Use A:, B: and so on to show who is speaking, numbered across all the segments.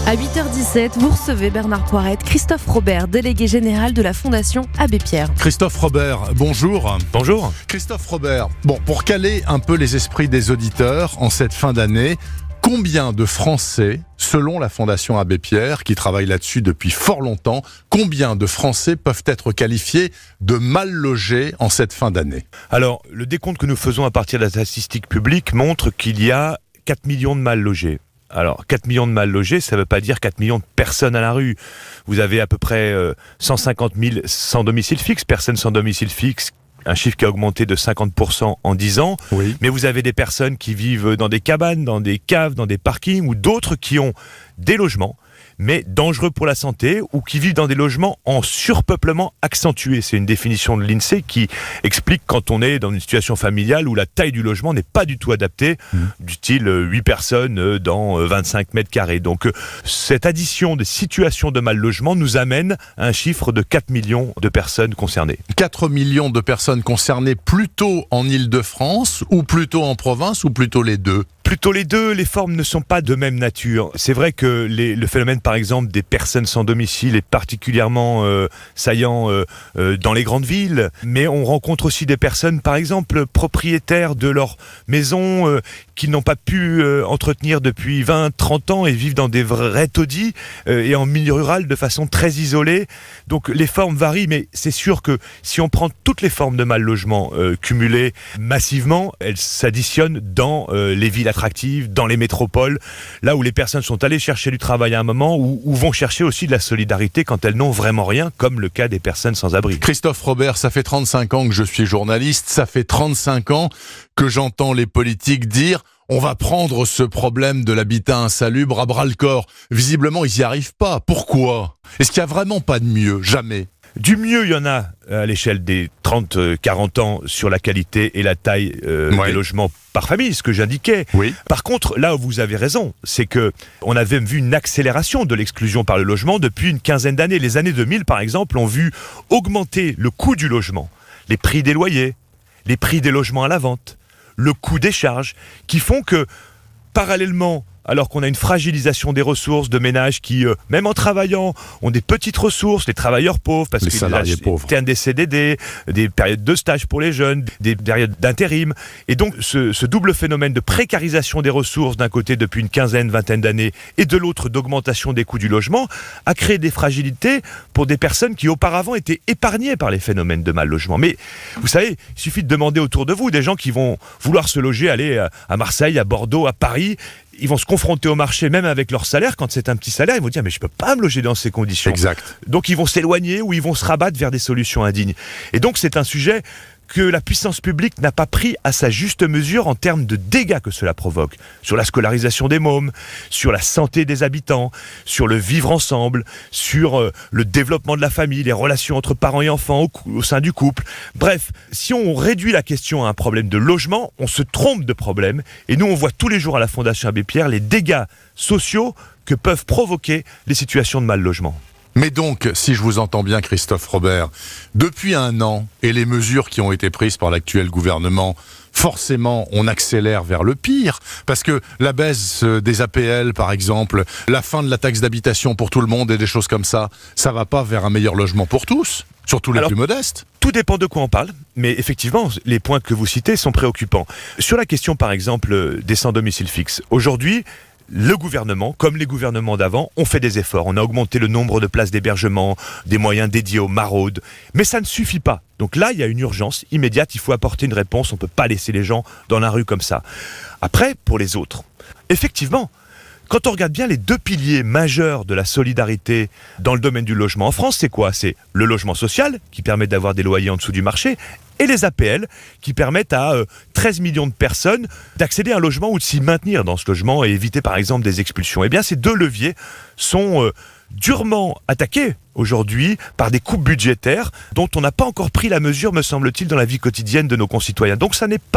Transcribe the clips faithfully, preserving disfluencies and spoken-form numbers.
A: À huit heures dix-sept, vous recevez Bernard Poirette, Christophe Robert, délégué général de la Fondation Abbé Pierre.
B: Christophe Robert, bonjour.
C: Bonjour.
B: Christophe Robert, bon, pour caler un peu les esprits des auditeurs en cette fin d'année, combien de Français, selon la Fondation Abbé Pierre, qui travaille là-dessus depuis fort longtemps, combien de Français peuvent être qualifiés de mal logés en cette fin d'année ?
C: Alors, le décompte que nous faisons à partir de la statistique publique montre qu'il y a quatre millions de mal logés. Alors, quatre millions de mal logés, ça ne veut pas dire quatre millions de personnes à la rue. Vous avez à peu près euh, cent cinquante mille sans domicile fixe, personnes sans domicile fixe, un chiffre qui a augmenté de cinquante pour cent en dix ans.
B: Oui.
C: Mais vous avez des personnes qui vivent dans des cabanes, dans des caves, dans des parkings, ou d'autres qui ont des logements, mais dangereux pour la santé, ou qui vivent dans des logements en surpeuplement accentué. C'est une définition de l'INSEE qui explique quand on est dans une situation familiale où la taille du logement n'est pas du tout adaptée, mmh. du style huit personnes dans vingt-cinq mètres carrés. Donc cette addition de situations de mal logement nous amène à un chiffre de quatre millions de personnes concernées.
B: quatre millions de personnes concernées plutôt en Île-de-France, ou plutôt en province, ou plutôt les deux ?
C: Plutôt les deux, les formes ne sont pas de même nature. C'est vrai que les, le phénomène, par exemple, des personnes sans domicile est particulièrement euh, saillant euh, euh, dans les grandes villes, mais on rencontre aussi des personnes, par exemple, propriétaires de leur maison euh, qui n'ont pas pu euh, entretenir depuis vingt, trente ans et vivent dans des vrais taudis euh, et en milieu rural de façon très isolée. Donc les formes varient, mais c'est sûr que si on prend toutes les formes de mal logement euh, cumulées massivement, elles s'additionnent dans euh, les villes attractives, dans les métropoles, là où les personnes sont allées chercher du travail à un moment, ou, ou vont chercher aussi de la solidarité quand elles n'ont vraiment rien, comme le cas des personnes sans abri.
B: Christophe Robert, ça fait trente-cinq ans que je suis journaliste, ça fait trente-cinq ans que j'entends les politiques dire « on va prendre ce problème de l'habitat insalubre à bras-le-corps ». Visiblement, ils n'y arrivent pas. Pourquoi ? Est-ce qu'il n'y a vraiment pas de mieux ? Jamais.
C: Du mieux, il y en a à l'échelle des trente à quarante ans sur la qualité et la taille euh,
B: ouais.
C: des logements par famille, ce que j'indiquais.
B: Oui.
C: Par contre, là où vous avez raison, c'est que on avait vu une accélération de l'exclusion par le logement depuis une quinzaine d'années. Les années deux mille, par exemple, ont vu augmenter le coût du logement, les prix des loyers, les prix des logements à la vente, le coût des charges, qui font que, parallèlement, alors qu'on a une fragilisation des ressources de ménages qui, euh, même en travaillant, ont des petites ressources, les travailleurs pauvres, parce
B: les
C: qu'il
B: salariés
C: y a
B: pauvres.
C: des C D D, des périodes de stage pour les jeunes, des périodes d'intérim. Et donc, ce, ce double phénomène de précarisation des ressources, d'un côté depuis une quinzaine, vingtaine d'années, et de l'autre d'augmentation des coûts du logement, a créé des fragilités pour des personnes qui auparavant étaient épargnées par les phénomènes de mal logement. Mais vous savez, il suffit de demander autour de vous des gens qui vont vouloir se loger, aller à Marseille, à Bordeaux, à Paris. Ils vont se confronter au marché, même avec leur salaire. Quand c'est un petit salaire, ils vont dire « mais je peux pas me loger dans ces conditions ».
B: Exact.
C: Donc ils vont s'éloigner ou ils vont se rabattre vers des solutions indignes. Et donc c'est un sujet que la puissance publique n'a pas pris à sa juste mesure en termes de dégâts que cela provoque. Sur la scolarisation des mômes, sur la santé des habitants, sur le vivre ensemble, sur euh, le développement de la famille, les relations entre parents et enfants au, cou- au sein du couple. Bref, si on réduit la question à un problème de logement, on se trompe de problème. Et nous, on voit tous les jours à la Fondation Abbé Pierre les dégâts sociaux que peuvent provoquer les situations de mal logement.
B: Mais donc, si je vous entends bien, Christophe Robert, depuis un an, et les mesures qui ont été prises par l'actuel gouvernement, forcément, on accélère vers le pire, parce que la baisse des A P L, par exemple, la fin de la taxe d'habitation pour tout le monde et des choses comme ça, ça va pas vers un meilleur logement pour tous, surtout les
C: Alors,
B: plus modestes.
C: Tout dépend de quoi on parle, mais effectivement, les points que vous citez sont préoccupants. Sur la question, par exemple, des sans domicile fixe, aujourd'hui, le gouvernement, comme les gouvernements d'avant, ont fait des efforts. On a augmenté le nombre de places d'hébergement, des moyens dédiés aux maraudes. Mais ça ne suffit pas. Donc là, il y a une urgence immédiate. Il faut apporter une réponse. On ne peut pas laisser les gens dans la rue comme ça. Après, pour les autres, effectivement, quand on regarde bien les deux piliers majeurs de la solidarité dans le domaine du logement en France, c'est quoi ? C'est le logement social, qui permet d'avoir des loyers en dessous du marché, et les A P L, qui permettent à euh, treize millions de personnes d'accéder à un logement ou de s'y maintenir dans ce logement et éviter par exemple des expulsions. Eh bien, ces deux leviers sont euh, durement attaqués aujourd'hui par des coupes budgétaires dont on n'a pas encore pris la mesure, me semble-t-il, dans la vie quotidienne de nos concitoyens. Donc ça n'est pas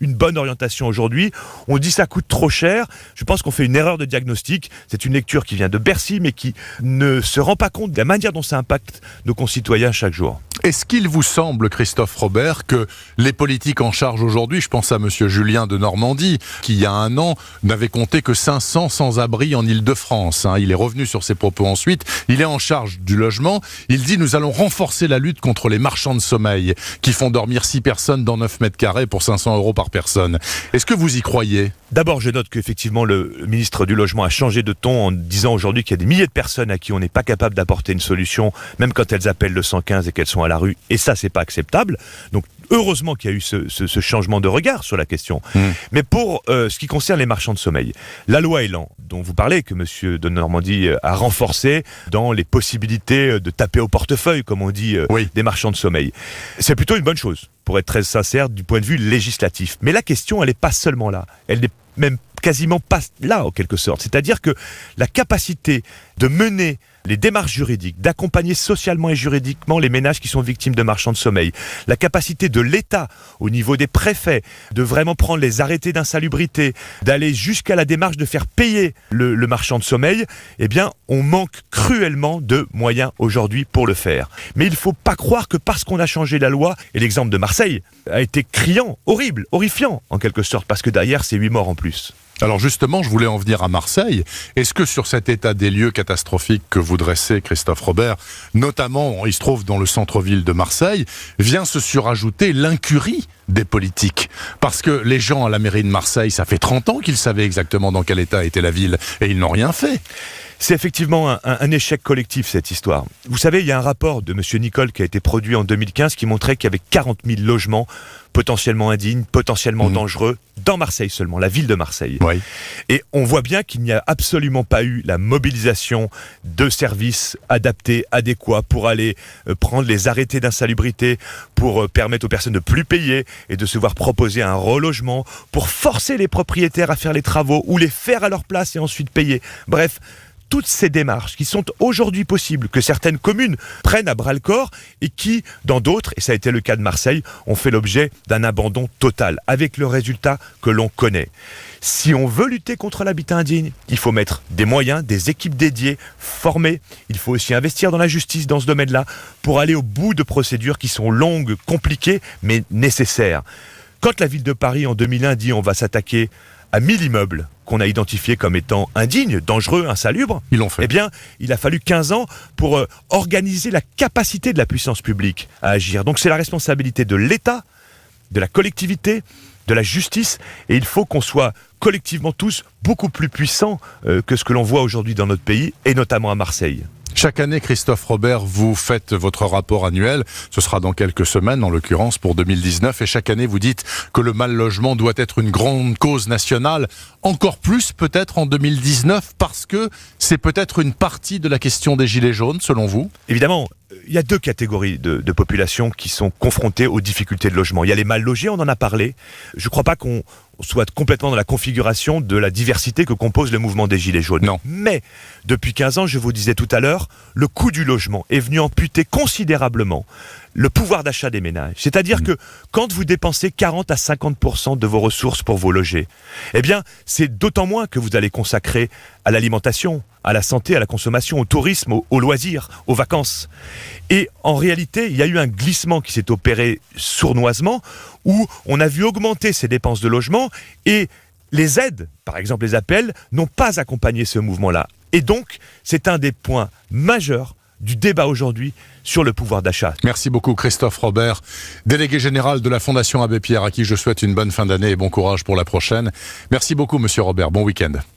C: une bonne orientation aujourd'hui. On dit ça coûte trop cher. Je pense qu'on fait une erreur de diagnostic. C'est une lecture qui vient de Bercy, mais qui ne se rend pas compte de la manière dont ça impacte nos concitoyens chaque jour.
B: Est-ce qu'il vous semble, Christophe Robert, que les politiques en charge aujourd'hui, je pense à monsieur Julien de Normandie, qui il y a un an n'avait compté que cinq cents sans-abri en Île-de-France, hein. Il est revenu sur ses propos ensuite, il est en charge du logement, il dit nous allons renforcer la lutte contre les marchands de sommeil qui font dormir six personnes dans neuf mètres carrés pour cinq cents euros par personne. Est-ce que vous y croyez ?
C: D'abord, je note qu'effectivement le ministre du Logement a changé de ton en disant aujourd'hui qu'il y a des milliers de personnes à qui on n'est pas capable d'apporter une solution, même quand elles appellent le cent quinze et qu'elles sont à la rue, et ça c'est pas acceptable. Donc heureusement qu'il y a eu ce, ce, ce changement de regard sur la question. Mmh. Mais pour euh, ce qui concerne les marchands de sommeil, la loi Elan, dont vous parlez, que monsieur de Normandie a renforcé dans les possibilités de taper au portefeuille, comme on dit, euh, oui. des marchands de sommeil, c'est plutôt une bonne chose, pour être très sincère, du point de vue législatif. Mais la question, elle n'est pas seulement là. Elle n'est même quasiment pas là, en quelque sorte. C'est-à-dire que la capacité de mener les démarches juridiques, d'accompagner socialement et juridiquement les ménages qui sont victimes de marchands de sommeil, la capacité de l'État, au niveau des préfets, de vraiment prendre les arrêtés d'insalubrité, d'aller jusqu'à la démarche de faire payer le, le marchand de sommeil, eh bien, on manque cruellement de moyens aujourd'hui pour le faire. Mais il ne faut pas croire que parce qu'on a changé la loi, et l'exemple de Marseille a été criant, horrible, horrifiant, en quelque sorte, parce que derrière, c'est huit morts en plus.
B: Alors justement, je voulais en venir à Marseille. Est-ce que sur cet état des lieux catastrophique que vous dressez, Christophe Robert, notamment, il se trouve dans le centre-ville de Marseille, vient se surajouter l'incurie des politiques? Parce que les gens à la mairie de Marseille, ça fait trente ans qu'ils savaient exactement dans quel état était la ville, et ils n'ont rien fait.
C: C'est effectivement un, un, un échec collectif, cette histoire. Vous savez, il y a un rapport de monsieur Nicole qui a été produit en deux mille quinze qui montrait qu'il y avait quarante mille logements potentiellement indignes, potentiellement mmh. dangereux, dans Marseille seulement, la ville de Marseille.
B: Oui.
C: Et on voit bien qu'il n'y a absolument pas eu la mobilisation de services adaptés, adéquats, pour aller euh, prendre les arrêtés d'insalubrité, pour euh, permettre aux personnes de plus payer et de se voir proposer un relogement, pour forcer les propriétaires à faire les travaux ou les faire à leur place et ensuite payer. Bref, toutes ces démarches qui sont aujourd'hui possibles, que certaines communes prennent à bras-le-corps et qui, dans d'autres, et ça a été le cas de Marseille, ont fait l'objet d'un abandon total, avec le résultat que l'on connaît. Si on veut lutter contre l'habitat indigne, il faut mettre des moyens, des équipes dédiées, formées. Il faut aussi investir dans la justice dans ce domaine-là pour aller au bout de procédures qui sont longues, compliquées, mais nécessaires. Quand la ville de Paris, en deux mille un, dit on va s'attaquer à mille immeubles qu'on a identifiés comme étant indignes, dangereux, insalubres,
B: ils l'ont fait.
C: Eh bien, il a fallu quinze ans pour euh, organiser la capacité de la puissance publique à agir. Donc c'est la responsabilité de l'État, de la collectivité, de la justice, et il faut qu'on soit collectivement tous beaucoup plus puissants euh, que ce que l'on voit aujourd'hui dans notre pays, et notamment à Marseille.
B: Chaque année, Christophe Robert, vous faites votre rapport annuel. Ce sera dans quelques semaines, en l'occurrence, pour deux mille dix-neuf. Et chaque année, vous dites que le mal-logement doit être une grande cause nationale. Encore plus, peut-être, en deux mille dix-neuf, parce que c'est peut-être une partie de la question des gilets jaunes, selon vous?
C: Évidemment. Il y a deux catégories de, de populations qui sont confrontées aux difficultés de logement. Il y a les mal logés, on en a parlé. Je ne crois pas qu'on soit complètement dans la configuration de la diversité que compose le mouvement des Gilets jaunes.
B: Non.
C: Mais, depuis quinze ans, je vous disais tout à l'heure, le coût du logement est venu amputer considérablement le pouvoir d'achat des ménages. C'est-à-dire mmh. que quand vous dépensez quarante à cinquante pour cent de vos ressources pour vous loger, eh bien, c'est d'autant moins que vous allez consacrer à l'alimentation, à la santé, à la consommation, au tourisme, aux, aux loisirs, aux vacances. Et en réalité, il y a eu un glissement qui s'est opéré sournoisement, où on a vu augmenter ces dépenses de logement, et les aides, par exemple les appels, n'ont pas accompagné ce mouvement-là. Et donc, c'est un des points majeurs du débat aujourd'hui sur le pouvoir d'achat.
B: Merci beaucoup Christophe Robert, délégué général de la Fondation Abbé Pierre, à qui je souhaite une bonne fin d'année et bon courage pour la prochaine. Merci beaucoup Monsieur Robert, bon week-end.